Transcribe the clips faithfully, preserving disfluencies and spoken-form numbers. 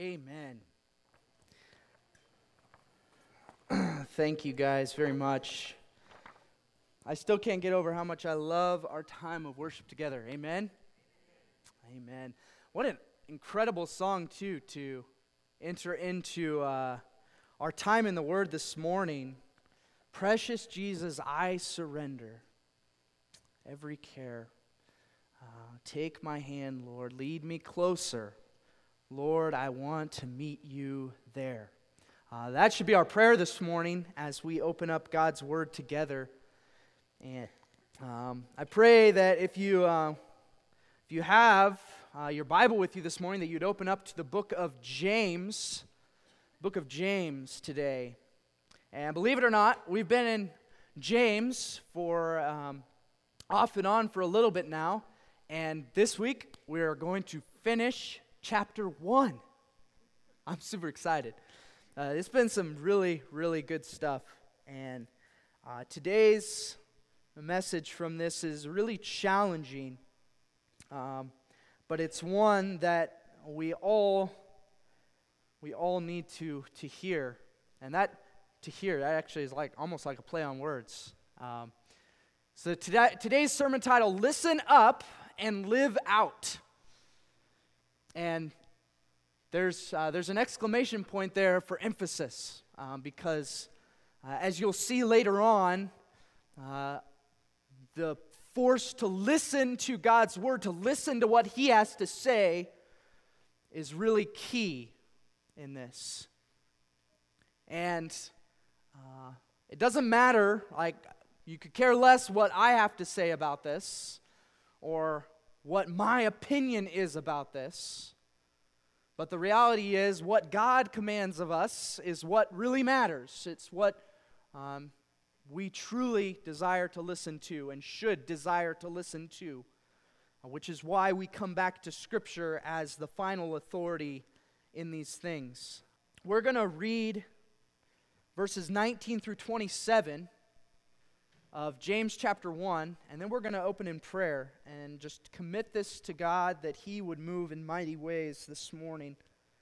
Amen. Thank you guys very much. I still can't get over how much I love our time of worship together. Amen? Amen. What an incredible song, too, to enter into uh, our time in the Word this morning. Precious Jesus, I surrender every care. Uh, take my hand, Lord. Lead me closer. Lord, I want to meet you there. Uh, that should be our prayer this morning as we open up God's Word together. And um, I pray that if you uh, if you have uh, your Bible with you this morning, that you'd open up to the book of James, book of James today. And believe it or not, we've been in James for um, off and on for a little bit now. And this week, we are going to finish chapter one. I'm super excited. Uh, it's been some really, really good stuff. And uh, today's message from this is really challenging. Um, but it's one that we all we all need to, to hear. And that to hear, that actually is like almost like a play on words. Um, so today, today's sermon title, Listen Up and Live Out. And there's uh, there's an exclamation point there for emphasis, um, because uh, as you'll see later on, uh, the force to listen to God's word, to listen to what He has to say, is really key in this. And uh, it doesn't matter, like, you could care less what I have to say about this, or what my opinion is about this. But the reality is, what God commands of us is what really matters. It's what um, we truly desire to listen to and should desire to listen to, uh, which is why we come back to Scripture as the final authority in these things. We're going to read verses nineteen through twenty-seven of James chapter one, and then we're going to open in prayer and just commit this to God that He would move in mighty ways this morning.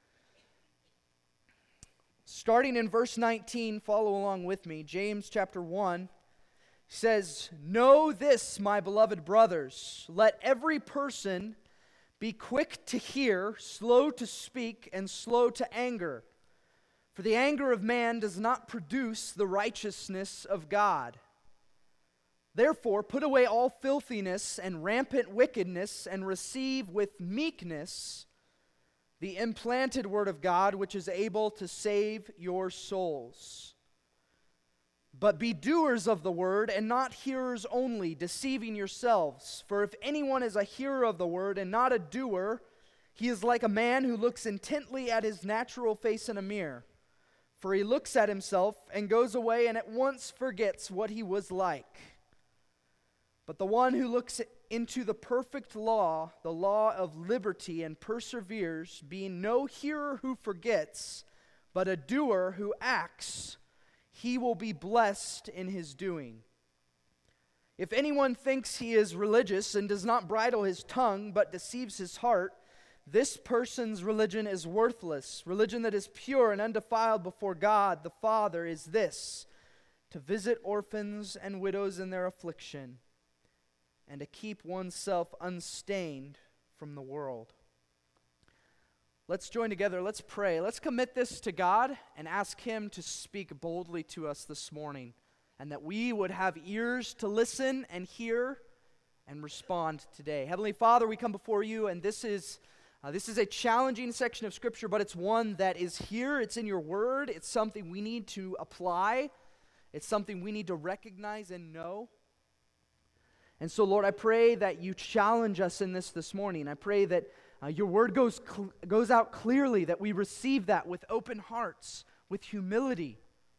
Starting in verse nineteen, follow along with me. James chapter one says, "Know this, my beloved brothers, let every person be quick to hear, slow to speak, and slow to anger. For the anger of man does not produce the righteousness of God. Therefore, put away all filthiness and rampant wickedness, and receive with meekness the implanted word of God, which is able to save your souls. But be doers of the word, and not hearers only, deceiving yourselves. For if anyone is a hearer of the word and not a doer, he is like a man who looks intently at his natural face in a mirror. For he looks at himself and goes away and at once forgets what he was like. But the one who looks into the perfect law, the law of liberty, and perseveres, being no hearer who forgets, but a doer who acts, he will be blessed in his doing. If anyone thinks he is religious and does not bridle his tongue, but deceives his heart, this person's religion is worthless. Religion that is pure and undefiled before God the Father is this: to visit orphans and widows in their affliction, and to keep oneself unstained from the world." Let's join together. Let's pray. Let's commit this to God and ask Him to speak boldly to us this morning, and that we would have ears to listen and hear and respond today. Heavenly Father, we come before You, and this is uh, this is a challenging section of Scripture, but it's one that is here. It's in Your Word. It's something we need to apply. It's something we need to recognize and know. And so, Lord, I pray that You challenge us in this this morning. I pray that uh, Your word goes cl- goes out clearly, that we receive that with open hearts, with humility.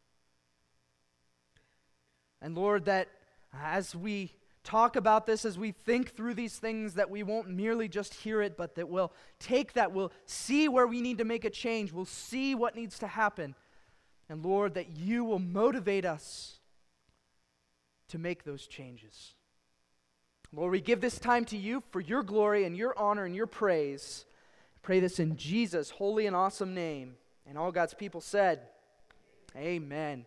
And Lord, that as we talk about this, as we think through these things, that we won't merely just hear it, but that we'll take that, we'll see where we need to make a change, we'll see what needs to happen. And Lord, that You will motivate us to make those changes. Lord, we give this time to You for Your glory and Your honor and Your praise. Pray this in Jesus' holy and awesome name. And all God's people said, amen.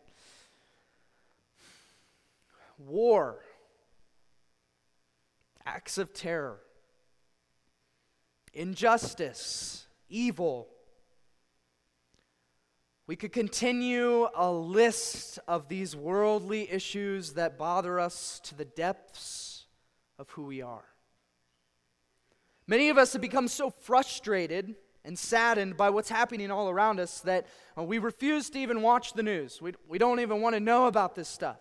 War, acts of terror, injustice, evil. We could continue a list of these worldly issues that bother us to the depths of who we are. Many of us have become so frustrated and saddened by what's happening all around us that uh, we refuse to even watch the news. We, we don't even want to know about this stuff.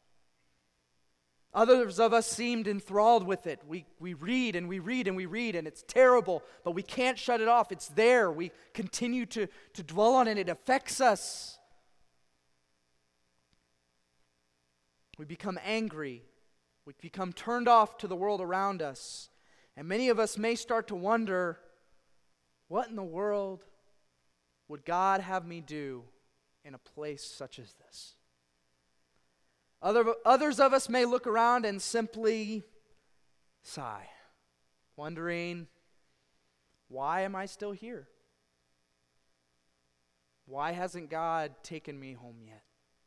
Others of us seemed enthralled with it. We, we read and we read and we read, and it's terrible, but we can't shut it off. It's there. We continue to, to dwell on it. It affects us. We become angry. We become turned off to the world around us. And many of us may start to wonder, what in the world would God have me do in a place such as this? Other, others of us may look around and simply sigh, wondering, why am I still here? Why hasn't God taken me home yet?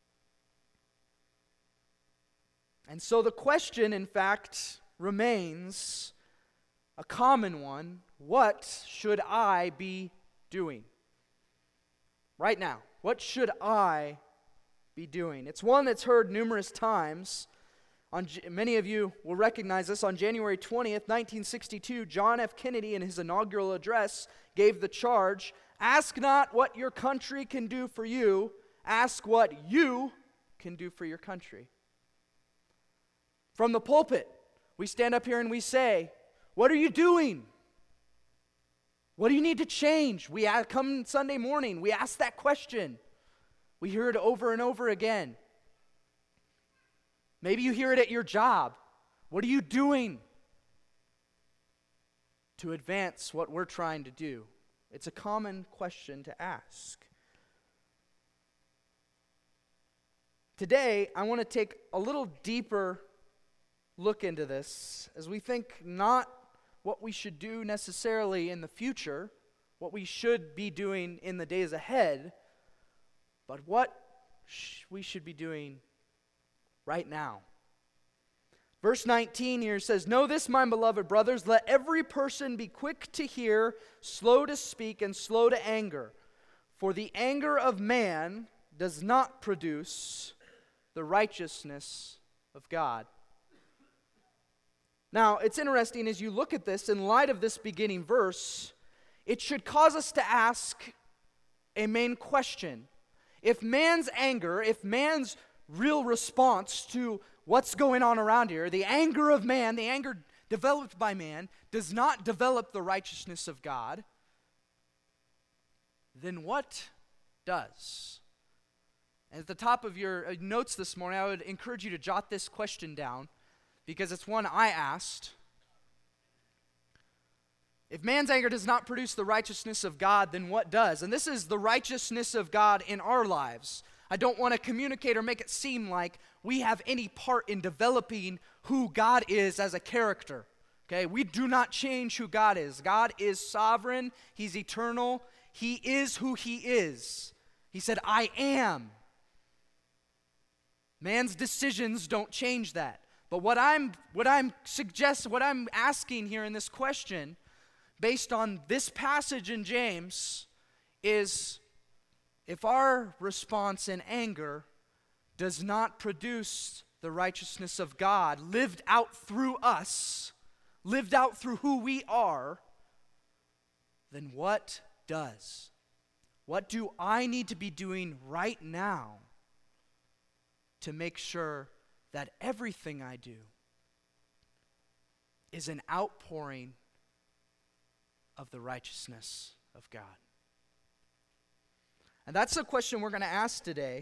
And so the question, in fact, remains a common one. What should I be doing right now? What should I be doing? It's one that's heard numerous times. On, many of you will recognize this. On January twentieth, nineteen sixty-two, John F. Kennedy, in his inaugural address, gave the charge, "Ask not what your country can do for you, ask what you can do for your country." From the pulpit, we stand up here and we say, what are you doing? What do you need to change? We come Sunday morning, we ask that question. We hear it over and over again. Maybe you hear it at your job. What are you doing to advance what we're trying to do? It's a common question to ask. Today, I want to take a little deeper look into this as we think not what we should do necessarily in the future, what we should be doing in the days ahead, but what sh- we should be doing right now. Verse nineteen here says, "Know this, my beloved brothers, let every person be quick to hear, slow to speak, and slow to anger. For the anger of man does not produce the righteousness of God." Now, it's interesting as you look at this, in light of this beginning verse, it should cause us to ask a main question. If man's anger, if man's real response to what's going on around here, the anger of man, the anger developed by man, does not develop the righteousness of God, then what does? And at the top of your notes this morning, I would encourage you to jot this question down, because it's one I asked. If man's anger does not produce the righteousness of God, then what does? And this is the righteousness of God in our lives. I don't want to communicate or make it seem like we have any part in developing who God is as a character. Okay, we do not change who God is. God is sovereign. He's eternal. He is who He is. He said, "I am." Man's decisions don't change that. But what I'm what I'm suggesting, what I'm asking here in this question, based on this passage in James, is if our response in anger does not produce the righteousness of God lived out through us, lived out through who we are, then what does? What do I need to be doing right now to make sure that everything I do is an outpouring of the righteousness of God? And that's the question we're going to ask today.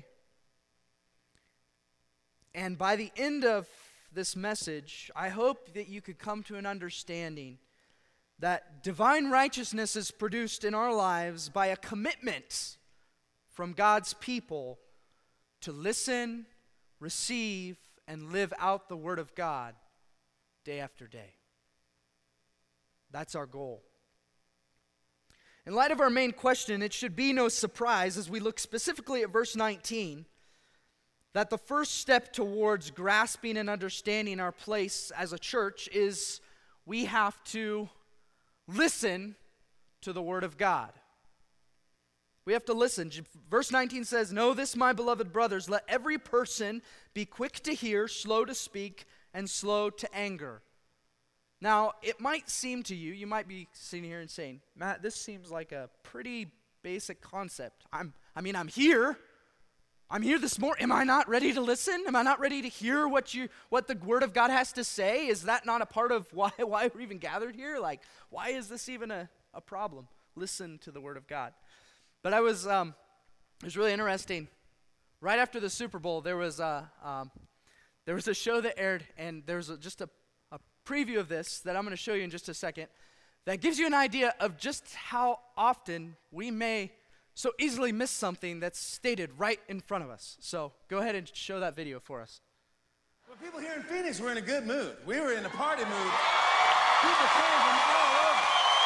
And by the end of this message, I hope that you could come to an understanding that divine righteousness is produced in our lives by a commitment from God's people to listen, receive, and live out the Word of God day after day. That's our goal. In light of our main question, it should be no surprise as we look specifically at verse nineteen that the first step towards grasping and understanding our place as a church is we have to listen to the Word of God. We have to listen. Verse nineteen says, "Know this, my beloved brothers, let every person be quick to hear, slow to speak, and slow to anger." Now, it might seem to you, you might be sitting here and saying, "Matt, this seems like a pretty basic concept. I'm, I mean, I'm here. I'm here this morning. Am I not ready to listen? Am I not ready to hear what you, what the Word of God has to say? Is that not a part of why, why we're even gathered here? Like, why is this even a, a problem? Listen to the Word of God." But I was, um, it was really interesting. Right after the Super Bowl, there was a, um, there was a show that aired, and there was a, just a, a preview of this that I'm going to show you in just a second that gives you an idea of just how often we may so easily miss something that's stated right in front of us. So go ahead and show that video for us. Well, people here in Phoenix were in a good mood. We were in a party mood. People came from all over.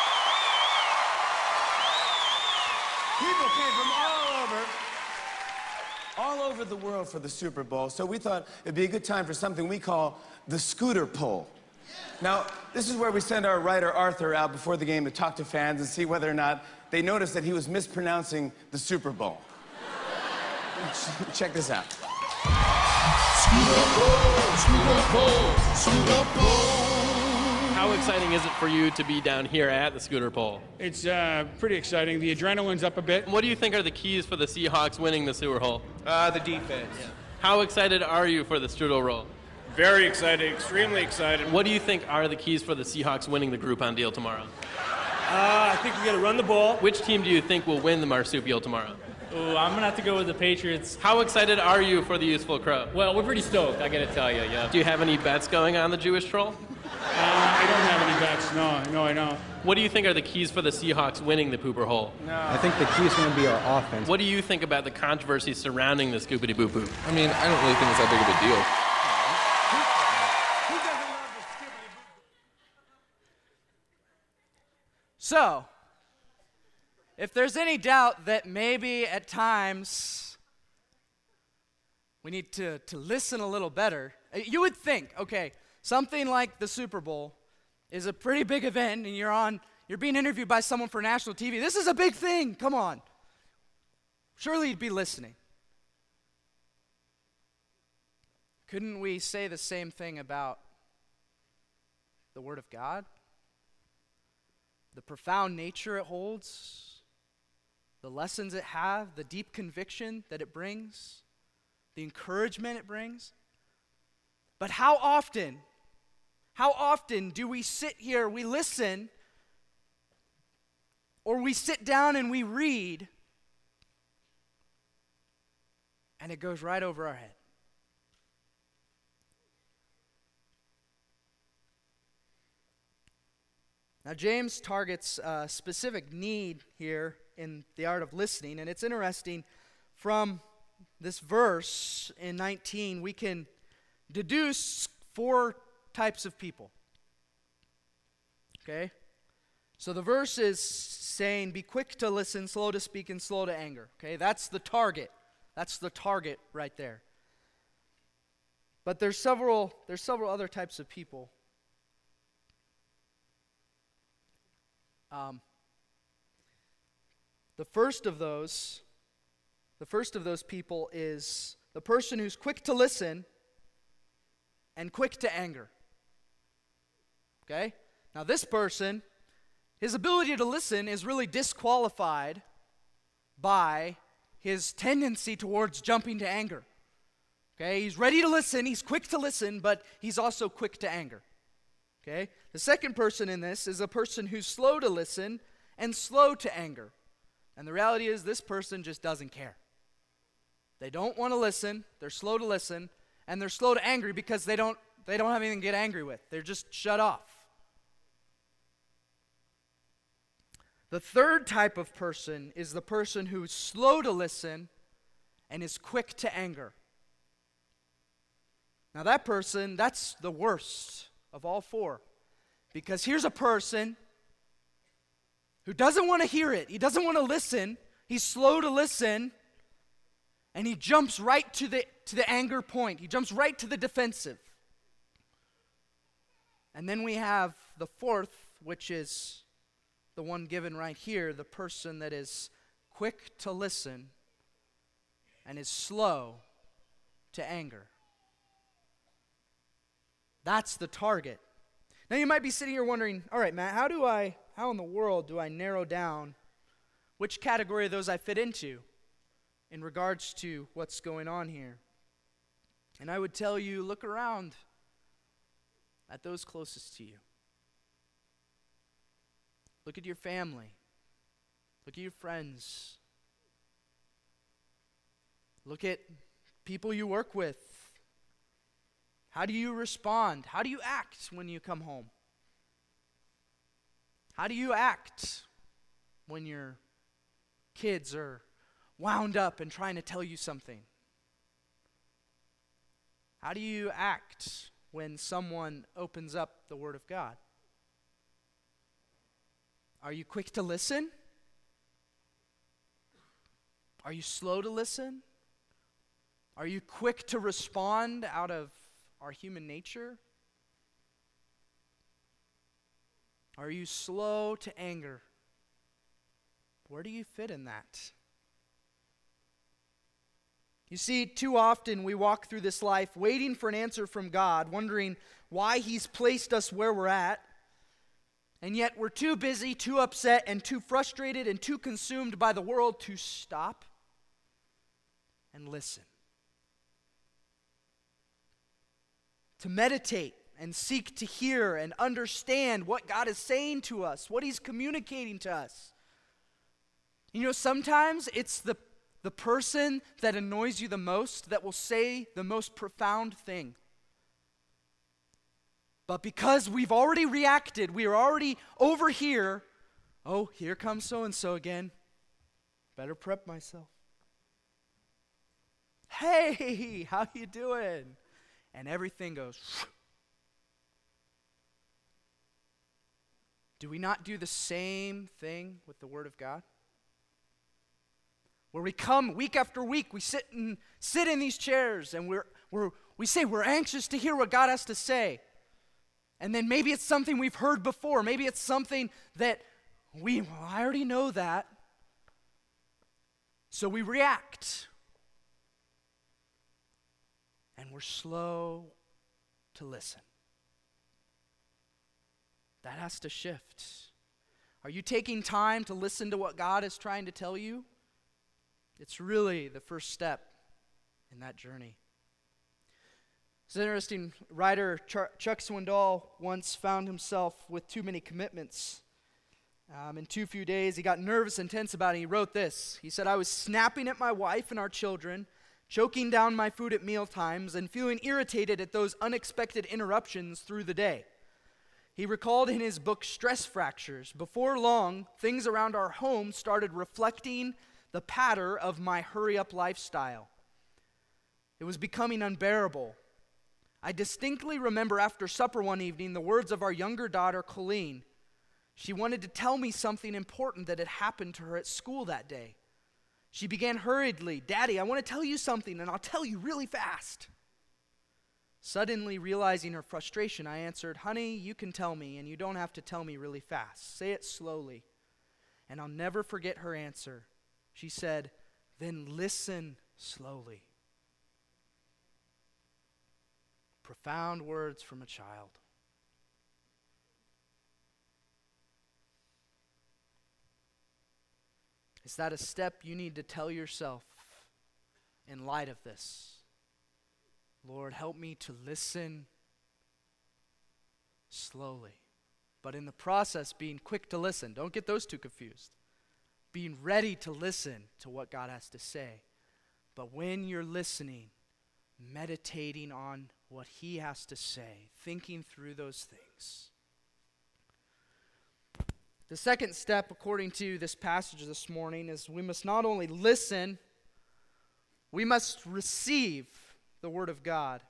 People came from all over, all over the world for the Super Bowl. So we thought it'd be a good time for something we call the scooter poll. Now, this is where we send our writer Arthur out before the game to talk to fans and see whether or not they notice that he was mispronouncing the Super Bowl. Check this out. Scooter poll, scooter poll, scooter poll. How exciting is it for you to be down here at the Scooter Bowl? It's uh, pretty exciting. The adrenaline's up a bit. What do you think are the keys for the Seahawks winning the Super Bowl? Uh, the defense. Yeah. How excited are you for the Strudel Roll? Very excited, extremely excited. What do you think are the keys for the Seahawks winning the Groupon deal tomorrow? Uh, I think we got to run the ball. Which team do you think will win the marsupial tomorrow? Ooh, I'm going to have to go with the Patriots. How excited are you for the Useful Crow? Well, we're pretty stoked, I got to tell you, yeah. Do you have any bets going on the Jewish Troll? Uh, I don't have any bets. No, no, I don't. What do you think are the keys for the Seahawks winning the Pooper Hole? No. I think the key is going to be our offense. What do you think about the controversy surrounding the Scoopity Boo Boo? I mean, I don't really think it's that big of a deal. Who doesn't love the skippity boo? So, if there's any doubt that maybe at times we need to, to listen a little better, you would think, okay, something like the Super Bowl is a pretty big event and you're on, you're being interviewed by someone for national T V. This is a big thing, come on. Surely you'd be listening. Couldn't we say the same thing about the Word of God? The profound nature it holds, the lessons it has, the deep conviction that it brings, the encouragement it brings. But how often, how often do we sit here, we listen, or we sit down and we read, and it goes right over our head? Now, James targets a specific need here in the art of listening, and it's interesting. From this verse in nineteen, we can deduce four types of people. Okay? So the verse is saying, be quick to listen, slow to speak, and slow to anger. Okay? That's the target. That's the target right there. But there's several, there's several other types of people. Um, the first of those, the first of those people is the person who's quick to listen and quick to anger. Okay? Now this person, his ability to listen is really disqualified by his tendency towards jumping to anger. Okay? He's ready to listen, he's quick to listen, but he's also quick to anger. Okay? The second person in this is a person who's slow to listen and slow to anger. And the reality is this person just doesn't care. They don't want to listen, they're slow to listen, and they're slow to anger because they don't they don't have anything to get angry with. They're just shut off. The third type of person is the person who's slow to listen and is quick to anger. Now that person, that's the worst of all four. Because here's a person who doesn't want to hear it. He doesn't want to listen. He's slow to listen. And he jumps right to the, to the anger point. He jumps right to the defensive. And then we have the fourth, which is the one given right here, the person that is quick to listen and is slow to anger. That's the target. Now you might be sitting here wondering, all right, Matt, how do I, how in the world do I narrow down which category of those I fit into in regards to what's going on here? And I would tell you, look around at those closest to you. Look at your family. Look at your friends. Look at people you work with. How do you respond? How do you act when you come home? How do you act when your kids are wound up and trying to tell you something? How do you act when someone opens up the Word of God? Are you quick to listen? Are you slow to listen? Are you quick to respond out of our human nature? Are you slow to anger? Where do you fit in that? You see, too often we walk through this life waiting for an answer from God, wondering why He's placed us where we're at, and yet we're too busy, too upset, and too frustrated, and too consumed by the world to stop and listen. To meditate and seek to hear and understand what God is saying to us, what He's communicating to us. You know, sometimes it's the The person that annoys you the most that will say the most profound thing. But because we've already reacted, we are already over here, oh, here comes so-and-so again. Better prep myself. Hey, how you doing? And everything goes. Do we not do the same thing with the Word of God? Where we come week after week, we sit and sit in these chairs, and we're we're we say we're anxious to hear what God has to say. And then maybe it's something we've heard before. Maybe it's something that we, well, I already know that. So we react. And we're slow to listen. That has to shift. Are you taking time to listen to what God is trying to tell you? It's really the first step in that journey. It's an interesting writer, Chuck Swindoll, once found himself with too many commitments. Um, in too few days, he got nervous and tense about it. He wrote this. He said, I was snapping at my wife and our children, choking down my food at meal times, and feeling irritated at those unexpected interruptions through the day. He recalled in his book, Stress Fractures, before long, things around our home started reflecting the pattern of my hurry-up lifestyle. It was becoming unbearable. I distinctly remember after supper one evening the words of our younger daughter, Colleen. She wanted to tell me something important that had happened to her at school that day. She began hurriedly, Daddy, I want to tell you something, and I'll tell you really fast. Suddenly realizing her frustration, I answered, Honey, you can tell me, and you don't have to tell me really fast. Say it slowly. And I'll never forget her answer. She said, then listen slowly. Profound words from a child. Is that a step you need to tell yourself in light of this? Lord, help me to listen slowly. But in the process, being quick to listen. Don't get those two confused. Being ready to listen to what God has to say. But when you're listening, meditating on what He has to say, thinking through those things. The second step, according to this passage this morning, is we must not only listen, we must receive the Word of God.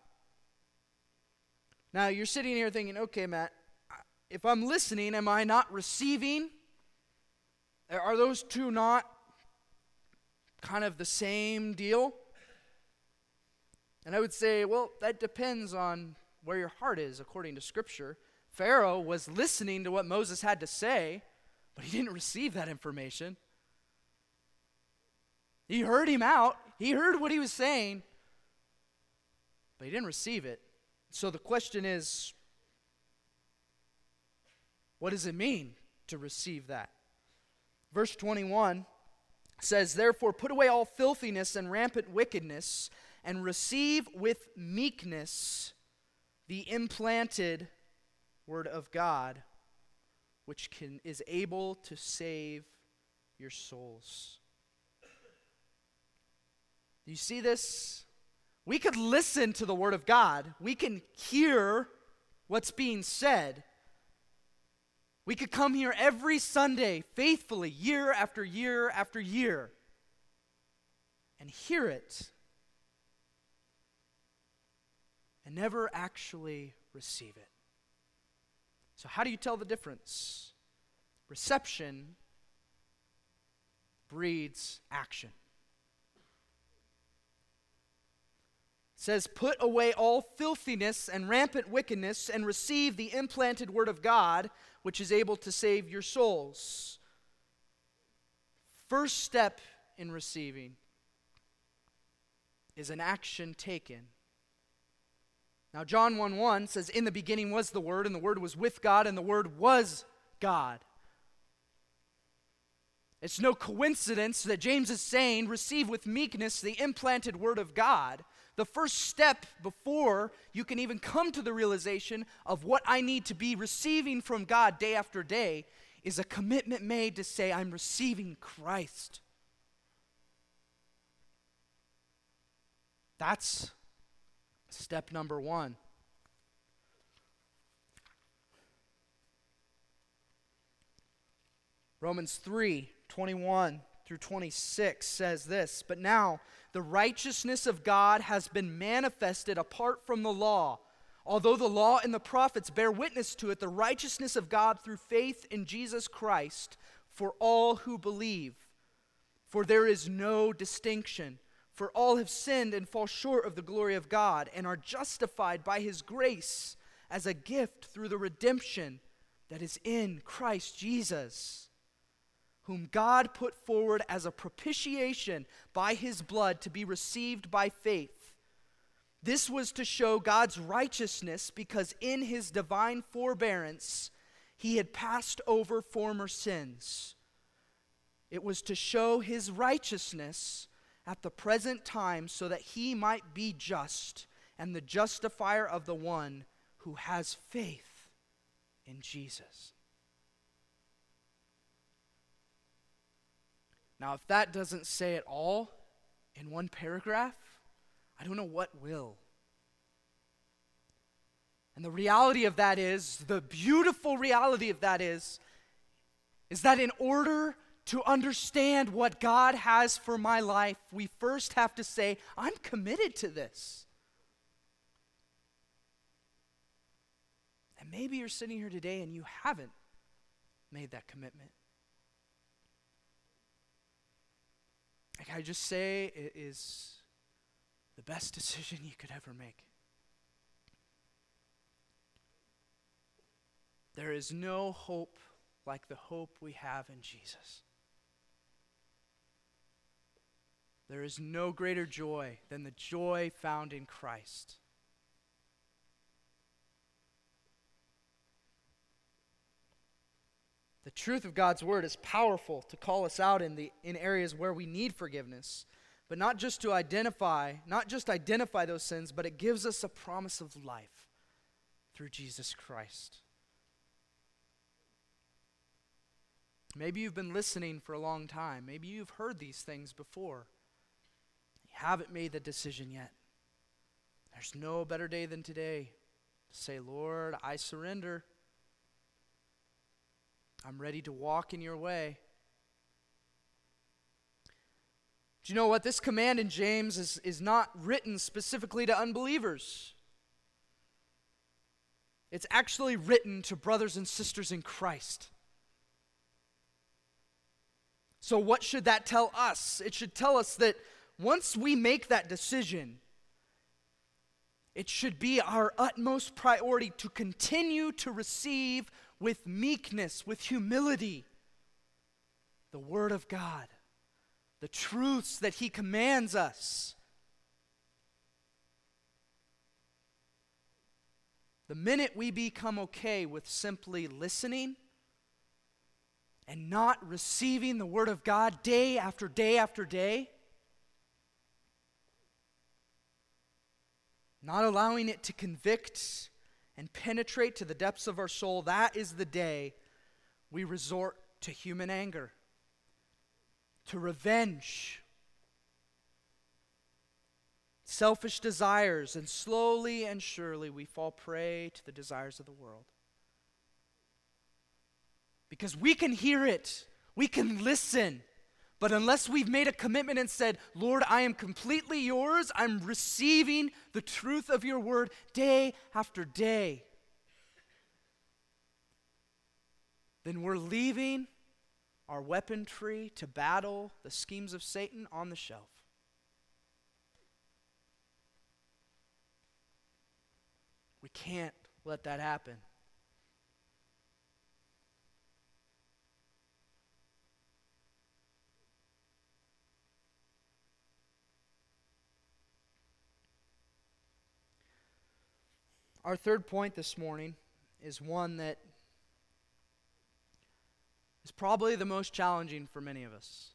Now, you're sitting here thinking, okay, Matt, if I'm listening, am I not receiving Are those two not kind of the same deal? And I would say, well, that depends on where your heart is, according to Scripture. Pharaoh was listening to what Moses had to say, but he didn't receive that information. He heard him out. He heard what he was saying, but he didn't receive it. So the question is, what does it mean to receive that? Verse twenty-one says, "Therefore put away all filthiness and rampant wickedness, and receive with meekness the implanted word of God, which can is able to save your souls." Do you see this? We could listen to the word of God. We can hear what's being said. We could come here every Sunday faithfully, year after year after year, and hear it, and never actually receive it. So how do you tell the difference? Reception breeds action. It says, "Put away all filthiness and rampant wickedness, and receive the implanted word of God, which is able to save your souls." First step in receiving is an action taken. Now, John one one says, "In the beginning was the Word, and the Word was with God, and the Word was God." It's no coincidence that James is saying, receive with meekness the implanted Word of God. The first step before you can even come to the realization of what I need to be receiving from God day after day is a commitment made to say, I'm receiving Christ. That's step number one. Romans three, twenty-one through twenty-six says this, "But now the righteousness of God has been manifested apart from the law. Although the law and the prophets bear witness to it, the righteousness of God through faith in Jesus Christ for all who believe. For there is no distinction. For all have sinned and fall short of the glory of God, and are justified by his grace as a gift through the redemption that is in Christ Jesus, whom God put forward as a propitiation by his blood to be received by faith. This was to show God's righteousness, because in his divine forbearance he had passed over former sins. It was to show his righteousness at the present time, so that he might be just and the justifier of the one who has faith in Jesus." Now, if that doesn't say it all in one paragraph, I don't know what will. And the reality of that is, the beautiful reality of that is, is that in order to understand what God has for my life, we first have to say, I'm committed to this. And maybe you're sitting here today and you haven't made that commitment. Can I just say, it is the best decision you could ever make. There is no hope like the hope we have in Jesus. There is no greater joy than the joy found in Christ. The truth of God's word is powerful to call us out in the in areas where we need forgiveness, but not just to identify, not just identify those sins, but it gives us a promise of life through Jesus Christ. Maybe you've been listening for a long time. Maybe you've heard these things before. You haven't made the decision yet. There's no better day than today to say, Lord, I surrender. I'm ready to walk in your way. Do you know what? This command in James is, is not written specifically to unbelievers. It's actually written to brothers and sisters in Christ. So what should that tell us? It should tell us that once we make that decision, it should be our utmost priority to continue to receive with meekness, with humility, the Word of God, the truths that He commands us. The minute we become okay with simply listening and not receiving the Word of God day after day after day, not allowing it to convict and penetrate to the depths of our soul, that is the day we resort to human anger, to revenge, selfish desires, and slowly and surely we fall prey to the desires of the world. Because we can hear it, we can listen, but unless we've made a commitment and said, Lord, I am completely yours, I'm receiving the truth of your word day after day, then we're leaving our weaponry to battle the schemes of Satan on the shelf. We can't let that happen. Our third point this morning is one that is probably the most challenging for many of us.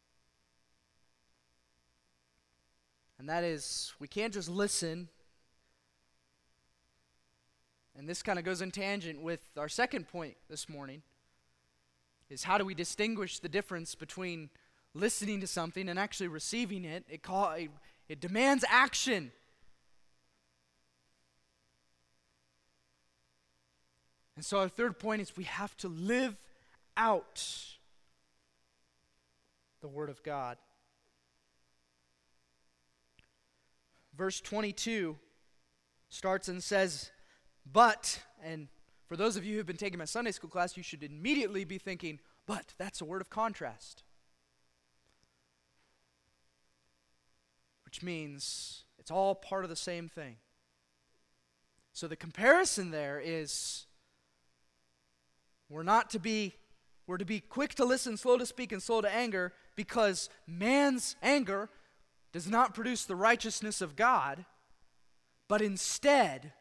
And that is, we can't just listen. And this kind of goes in tangent with our second point this morning, is how do we distinguish the difference between listening to something and actually receiving it? It, call, it, it demands action. And so our third point is we have to live out the Word of God. Verse twenty-two starts and says, but, and for those of you who've been taking my Sunday school class, you should immediately be thinking, but that's a word of contrast. Which means it's all part of the same thing. So the comparison there is we're not to be, we're to be quick to listen, slow to speak, and slow to anger, because man's anger does not produce the righteousness of God, but instead,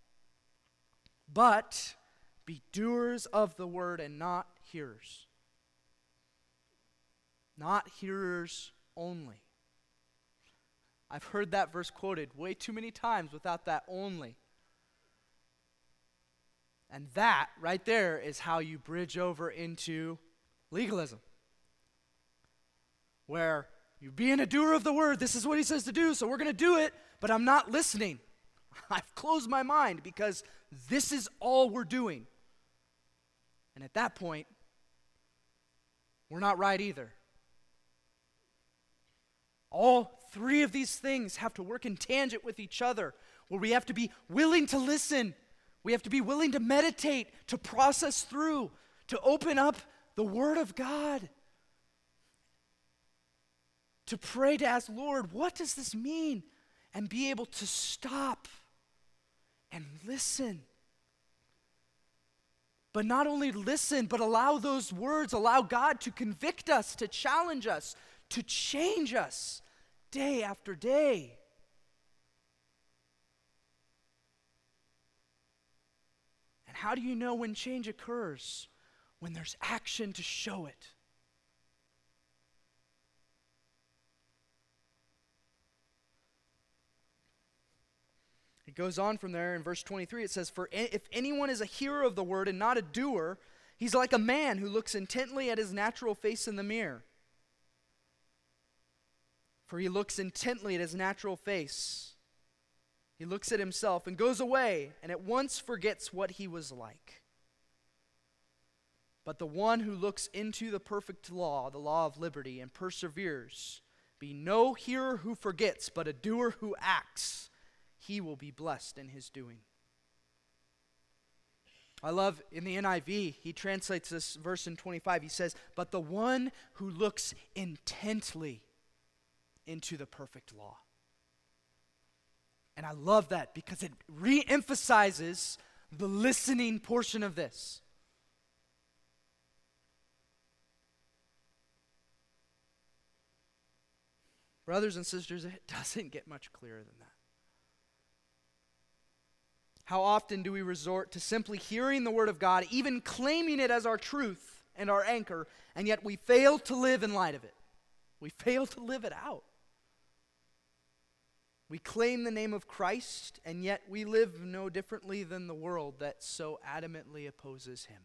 but be doers of the word and not hearers. Not hearers only. I've heard that verse quoted way too many times without that only. And that right there is how you bridge over into legalism. Where you're being a doer of the word, this is what he says to do, so we're going to do it, but I'm not listening. I've closed my mind because this is all we're doing. And at that point, we're not right either. All three of these things have to work in tangent with each other, where we have to be willing to listen. We have to be willing to meditate, to process through, to open up the Word of God, to pray, to ask, Lord, what does this mean? And be able to stop and listen. But not only listen, but allow those words, allow God to convict us, to challenge us, to change us day after day. And how do you know when change occurs? When there's action to show it. It goes on from there in verse twenty-three. It says, for if anyone is a hearer of the word and not a doer, he's like a man who looks intently at his natural face in the mirror. For he looks intently at his natural face. He looks at himself and goes away and at once forgets what he was like. But the one who looks into the perfect law, the law of liberty, and perseveres, be no hearer who forgets, but a doer who acts, he will be blessed in his doing. I love in the N I V, he translates this verse in twenty-five. He says, "But the one who looks intently into the perfect law." And I love that because it re-emphasizes the listening portion of this. Brothers and sisters, it doesn't get much clearer than that. How often do we resort to simply hearing the Word of God, even claiming it as our truth and our anchor, and yet we fail to live in light of it? We fail to live it out. We claim the name of Christ, and yet we live no differently than the world that so adamantly opposes Him.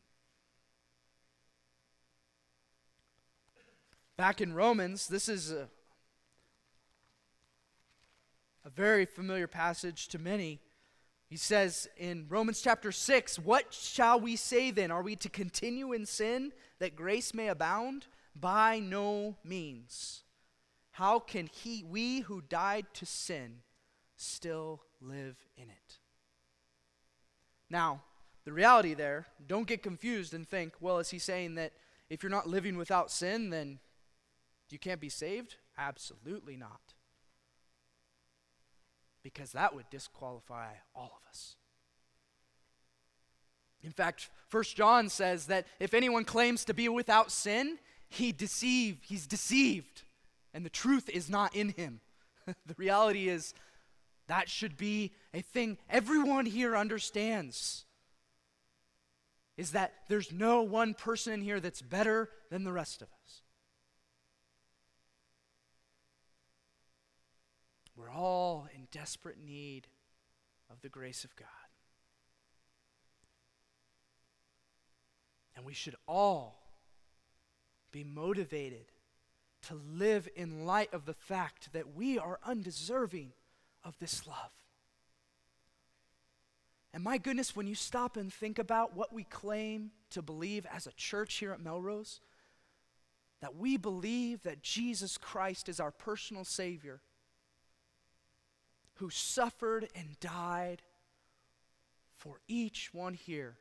Back in Romans, this is a, a very familiar passage to many. He says in Romans chapter six, "What shall we say then? Are we to continue in sin that grace may abound? By no means. How can he, we who died to sin still live in it?" Now, the reality there, don't get confused and think, well, is he saying that if you're not living without sin, then you can't be saved? Absolutely not. Because that would disqualify all of us. In fact, First John says that if anyone claims to be without sin, he deceive, he's deceived, and the truth is not in him. The reality is that should be a thing everyone here understands, is that there's no one person in here that's better than the rest of us. We're all in desperate need of the grace of God. And we should all be motivated to live in light of the fact that we are undeserving of this love. And my goodness, when you stop and think about what we claim to believe as a church here at Melrose, that we believe that Jesus Christ is our personal Savior, who suffered and died for each one here.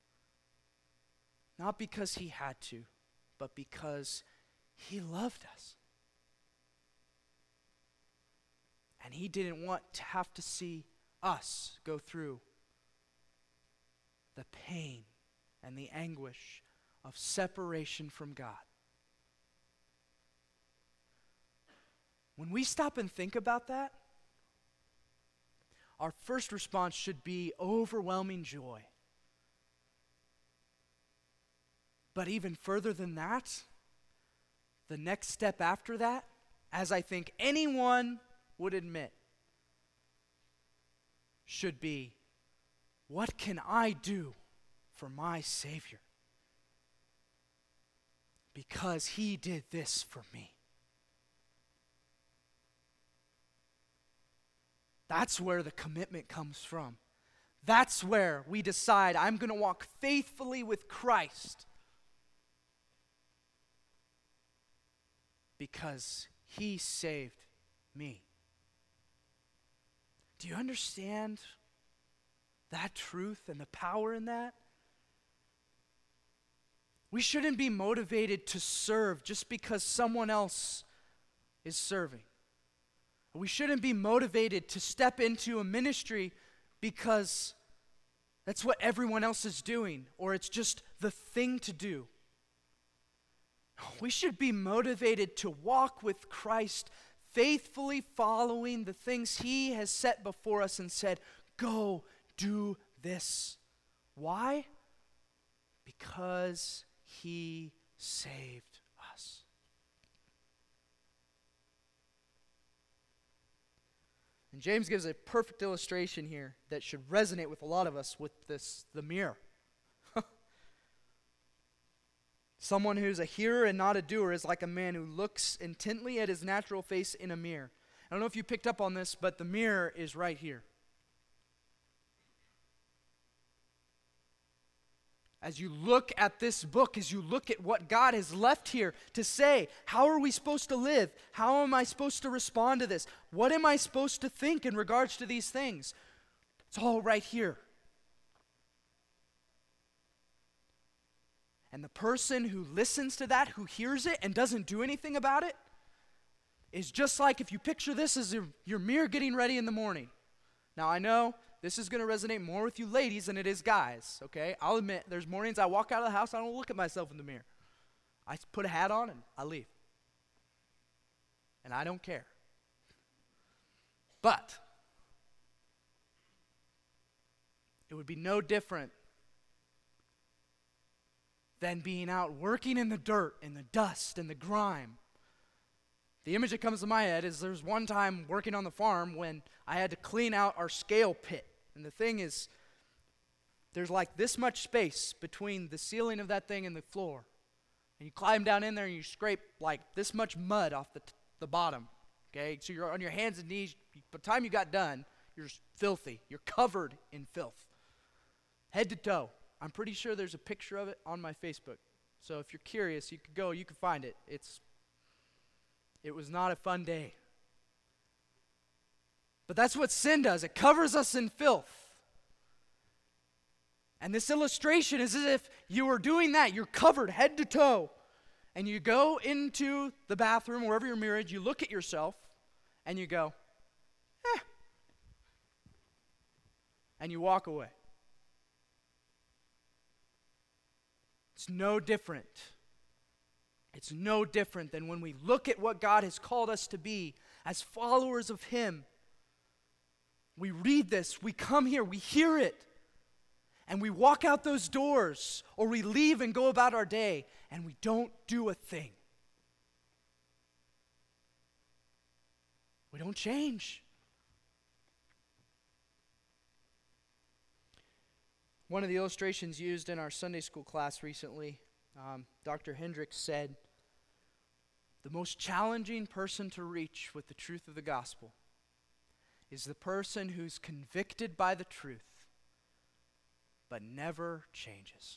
Not because he had to, but because he loved us. And he didn't want to have to see us go through the pain and the anguish of separation from God. When we stop and think about that, our first response should be overwhelming joy. But even further than that, the next step after that, as I think anyone would admit, should be, what can I do for my Savior? Because he did this for me. That's where the commitment comes from. That's where we decide, I'm going to walk faithfully with Christ because he saved me. Do you understand that truth and the power in that? We shouldn't be motivated to serve just because someone else is serving. We shouldn't be motivated to step into a ministry because that's what everyone else is doing, or it's just the thing to do. We should be motivated to walk with Christ, faithfully following the things he has set before us and said, go do this. Why? Because he saved us. And James gives a perfect illustration here that should resonate with a lot of us with this, the mirror. Someone who's a hearer and not a doer is like a man who looks intently at his natural face in a mirror. I don't know if you picked up on this, but the mirror is right here. As you look at this book, as you look at what God has left here to say, how are we supposed to live? How am I supposed to respond to this? What am I supposed to think in regards to these things? It's all right here. And the person who listens to that, who hears it and doesn't do anything about it, is just like if you picture this as your, your mirror getting ready in the morning. Now, I know this is going to resonate more with you ladies than it is guys, okay? I'll admit, there's mornings I walk out of the house, I don't look at myself in the mirror. I put a hat on and I leave. And I don't care. But it would be no different than being out working in the dirt, in the dust, in the grime. The image that comes to my head is there's one time working on the farm when I had to clean out our scale pit. And the thing is, there's like this much space between the ceiling of that thing and the floor. And you climb down in there and you scrape like this much mud off the, t- the bottom. Okay, so you're on your hands and knees. By the time you got done, you're filthy. You're covered in filth. Head to toe. I'm pretty sure there's a picture of it on my Facebook. So if you're curious, you could go, you can find it. It's It was not a fun day. But that's what sin does. It covers us in filth. And this illustration is as if you were doing that. You're covered head to toe. And you go into the bathroom, wherever you're mirrored, you look at yourself, and you go, eh. And you walk away. It's no different. It's no different than when we look at what God has called us to be as followers of Him. We read this, we come here, we hear it, and we walk out those doors, or we leave and go about our day, and we don't do a thing. We don't change. One of the illustrations used in our Sunday school class recently, um, Doctor Hendricks said, the most challenging person to reach with the truth of the gospel is the person who's convicted by the truth but never changes.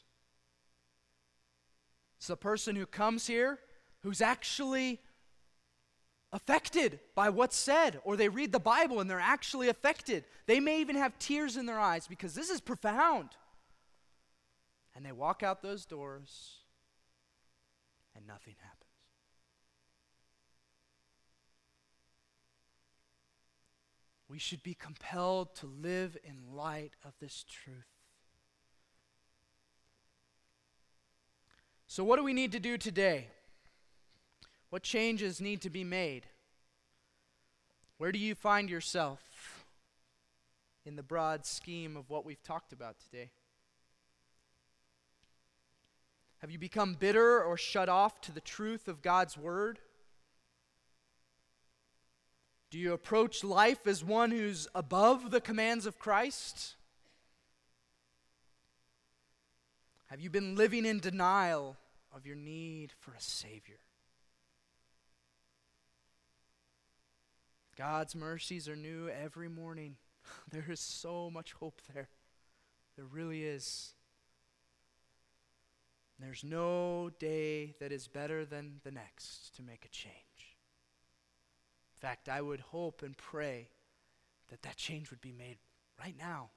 It's the person who comes here who's actually affected by what's said, or they read the Bible and they're actually affected. They may even have tears in their eyes because this is profound. And they walk out those doors and nothing happens. We should be compelled to live in light of this truth. So what do we need to do today? What changes need to be made? Where do you find yourself in the broad scheme of what we've talked about today? Have you become bitter or shut off to the truth of God's word? Do you approach life as one who's above the commands of Christ? Have you been living in denial of your need for a Savior? God's mercies are new every morning. There is so much hope there. There really is. There's no day that is better than the next to make a change. In fact, I would hope and pray that that change would be made right now.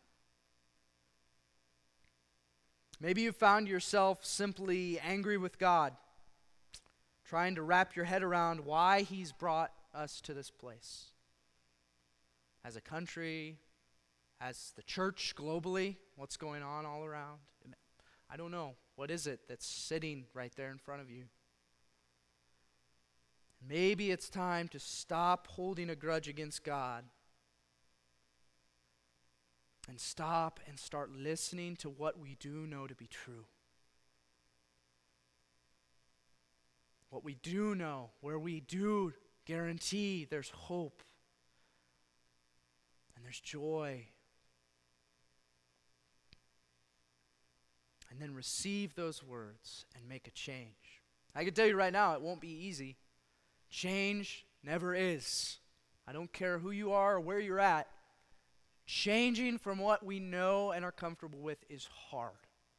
Maybe you found yourself simply angry with God, trying to wrap your head around why He's brought us to this place. As a country, as the church globally, what's going on all around? I don't know. What is it that's sitting right there in front of you? Maybe it's time to stop holding a grudge against God and stop and start listening to what we do know to be true. What we do know, where we do guarantee there's hope and there's joy. And then receive those words and make a change. I can tell you right now, it won't be easy. Change never is. I don't care who you are or where you're at. Changing from what we know and are comfortable with is hard.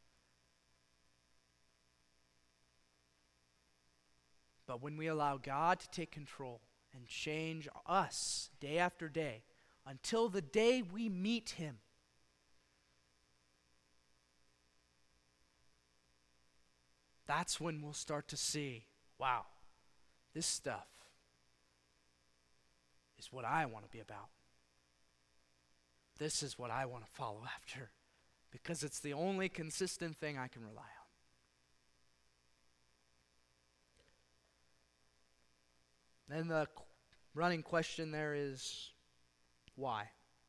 But when we allow God to take control and change us day after day until the day we meet Him, that's when we'll start to see, wow, this stuff is what I want to be about. This is what I want to follow after, because it's the only consistent thing I can rely on. Then the running question there is, why?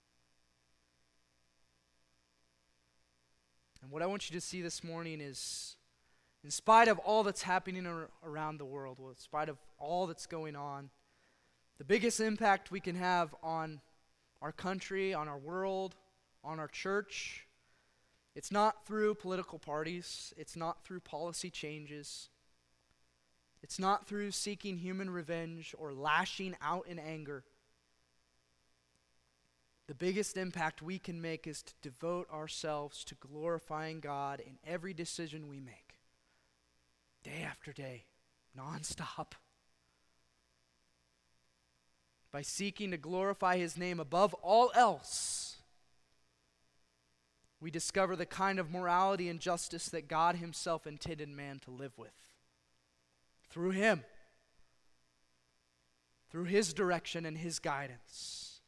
And what I want you to see this morning is, in spite of all that's happening ar- around the world, well, in spite of all that's going on, the biggest impact we can have on our country, on our world, on our church, it's not through political parties, it's not through policy changes, it's not through seeking human revenge or lashing out in anger. The biggest impact we can make is to devote ourselves to glorifying God in every decision we make, day after day, nonstop. By seeking to glorify His name above all else, we discover the kind of morality and justice that God Himself intended man to live with. Through Him, through His direction and His guidance.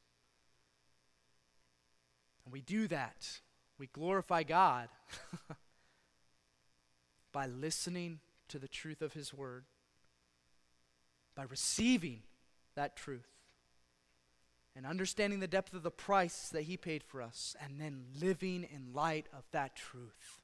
And we do that, we glorify God by listening to the truth of His Word, by receiving that truth, and understanding the depth of the price that He paid for us, and then living in light of that truth.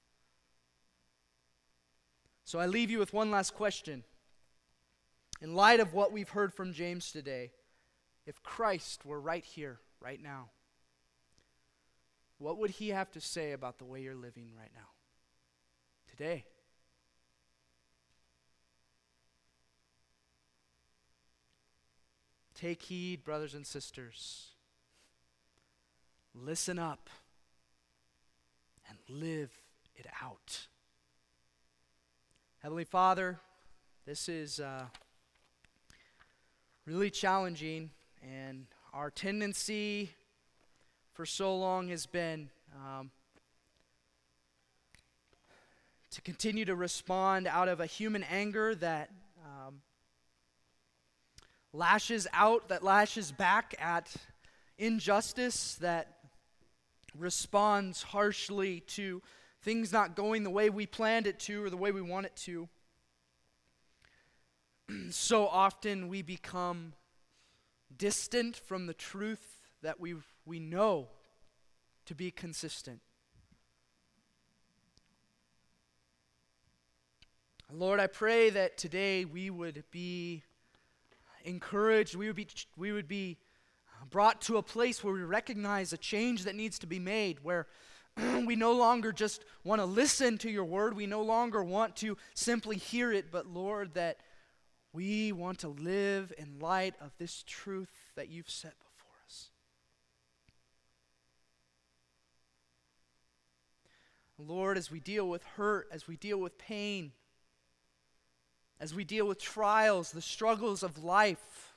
So I leave you with one last question. In light of what we've heard from James today, if Christ were right here, right now, what would He have to say about the way you're living right now? Today. Take heed, brothers and sisters. Listen up and live it out. Heavenly Father, this is uh, really challenging, and our tendency for so long has been um, to continue to respond out of a human anger that um, lashes out, that lashes back at injustice, that responds harshly to things not going the way we planned it to or the way we want it to. So often we become distant from the truth that we we know to be consistent. Lord, I pray that today we would be encouraged, we would be we would be brought to a place where we recognize a change that needs to be made, where we no longer just want to listen to your word, we no longer want to simply hear it, but Lord, that we want to live in light of this truth that you've set before us. Lord, as we deal with hurt, as we deal with pain, as we deal with trials, the struggles of life,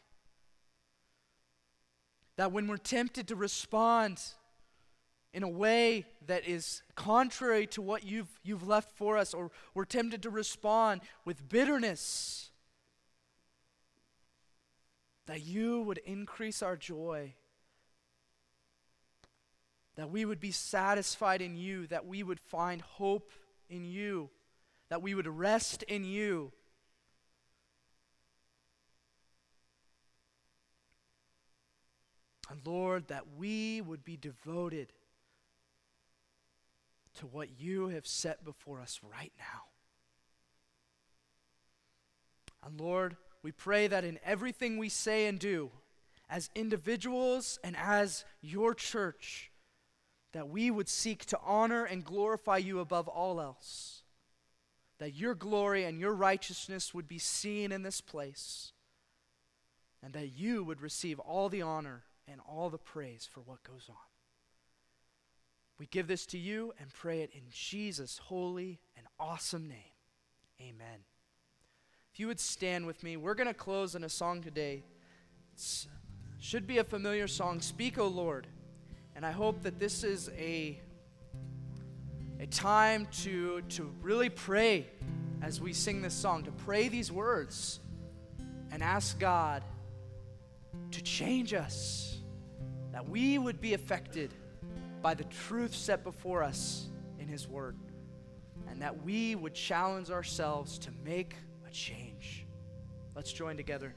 that when we're tempted to respond in a way that is contrary to what you've, you've left for us, or we're tempted to respond with bitterness, that you would increase our joy, that we would be satisfied in you, that we would find hope in you, that we would rest in you. And Lord, that we would be devoted to what you have set before us right now. And Lord, we pray that in everything we say and do, as individuals and as your church, that we would seek to honor and glorify you above all else. That your glory and your righteousness would be seen in this place. And that you would receive all the honor and all the praise for what goes on. We give this to you and pray it in Jesus' holy and awesome name. Amen. If you would stand with me, we're going to close in a song today. It should be a familiar song, Speak, O Lord. And I hope that this is a, a time to, to really pray as we sing this song, to pray these words and ask God to change us, that we would be affected by the truth set before us in His Word, and that we would challenge ourselves to make a change. Let's join together.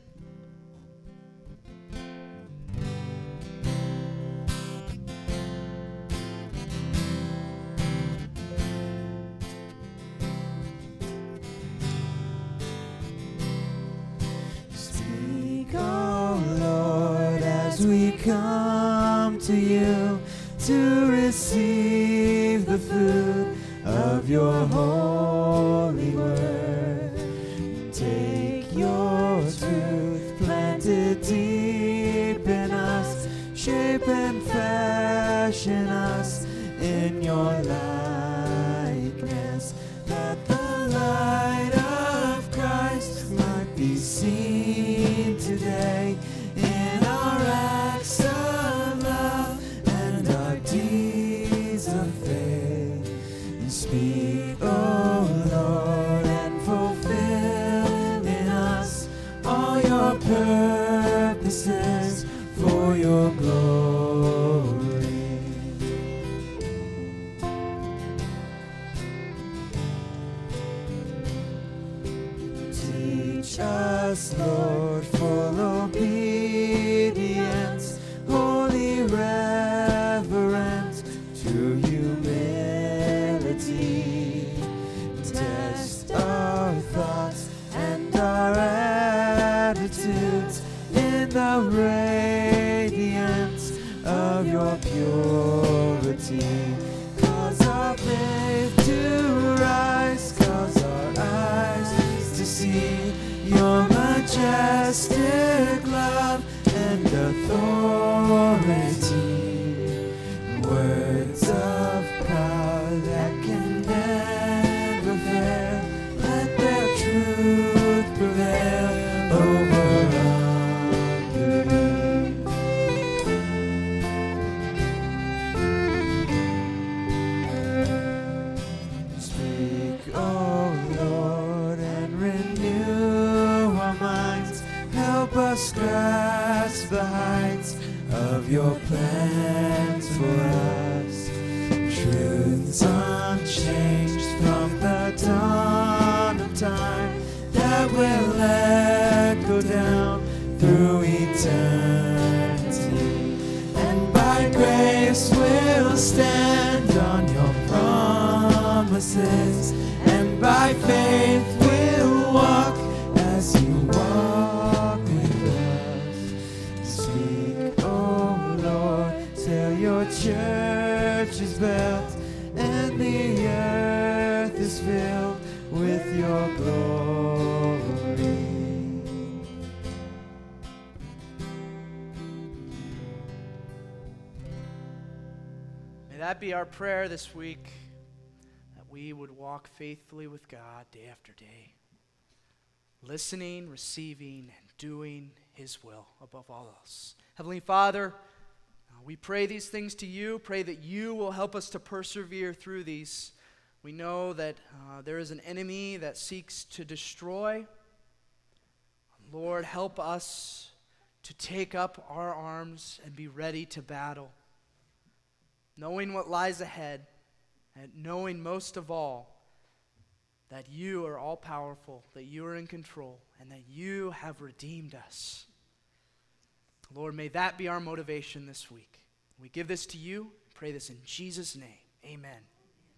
We come to you to receive the food of your holy word. Take your truth planted deep in us, shape and fashion us in your likeness, that the light of Christ might be seen today in our acts of love and our deeds of faith. Speak, O Lord, and fulfill in us all your purposes for your glory. Teach us, Lord, full obedience, holy reverence to humility. Test our thoughts and our attitudes in the radiance of your purity. Cause our faith to rise, cause our eyes to see your majestic love and authority. Words of power that can never fail, let their truth prevail over unbelief. Speak, O Lord, and renew our minds. Help us grasp the heights of your plans for us. Truths unchanged from the dawn of time that will echo down through eternity. And by grace we'll stand on your promises, and by faith we'll walk as you walk with us. Speak, O Lord, till your church is built and the earth is filled with your glory. May that be our prayer this week, that we would walk faithfully with God day after day, listening, receiving, and doing His will above all else. Heavenly Father, uh, we pray these things to you. Pray that you will help us to persevere through these. We know that uh, there is an enemy that seeks to destroy. Lord, help us to take up our arms and be ready to battle, knowing what lies ahead, and knowing most of all that you are all powerful, that you are in control, and that you have redeemed us. Lord, may that be our motivation this week. We give this to you. Pray this in Jesus' name. Amen.